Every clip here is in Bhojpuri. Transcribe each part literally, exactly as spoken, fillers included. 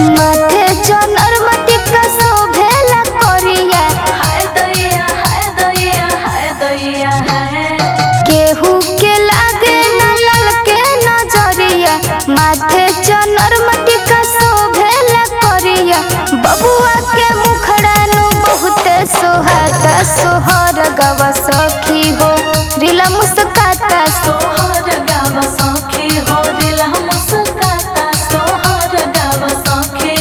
माथे जनर मटी का शोभेला करिया हाय दैया हाय दैया हाय दैया हाय केहू के लागे न ललके नजरिया माथे जनर मटी का शोभेला करिया बबुआ के मुखड़ा नु बहुते सोहाता सोहर गवा सखी हो दिल मुस्काता सोहर गाव सखी हो दिल मुस्काता सोहर गाव सखी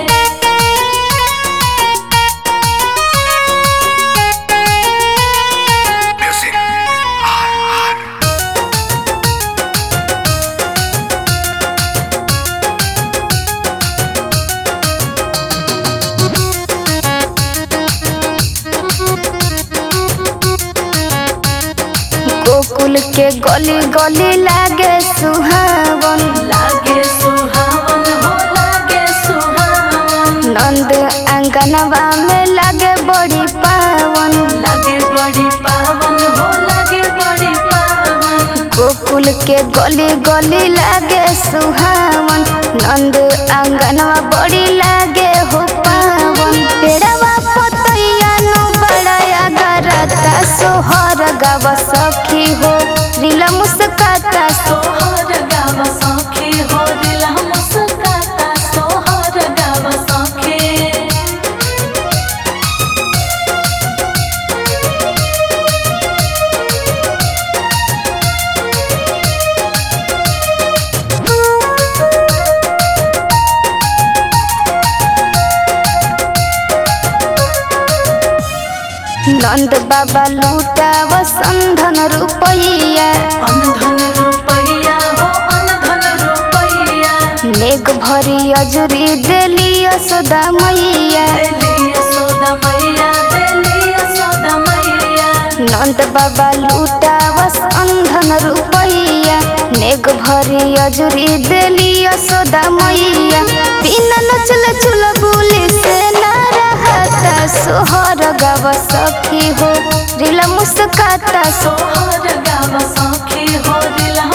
गोकुल के गली गली लागे सुहावन लागे सुहावन हो लागे सुहावन नंद आंगनवा में लागे बड़ी पावन लागे बड़ी पावन हो लागे बड़ी पावन गोकुल के गली गली लागे सुहावन नंद आंगनवा बड़ी लागे हो पावन पेड़वा पतैया नु बड़ाया गरता सोहर गाव सखी हो दिल मुस्काता सोहर गाव सखी हो दिल मुस्काता सोहर गाव सखी नंद बाबा लूटा वसंधन रुपैया अनधन रुपैया हो अनधन रुपैया नेक भरी अजुरी देली यशोदा मैया देली यशोदा मैया देली यशोदा मैया नंद बाबा लूटा वसंधन रुपैया नेक भरी अजुरी देली यशोदा मैया बिना नचल चुल बुली से ना रहता सोहर गाव सखी हो दिल मुस्काता सोहर गाव सखी हो दिल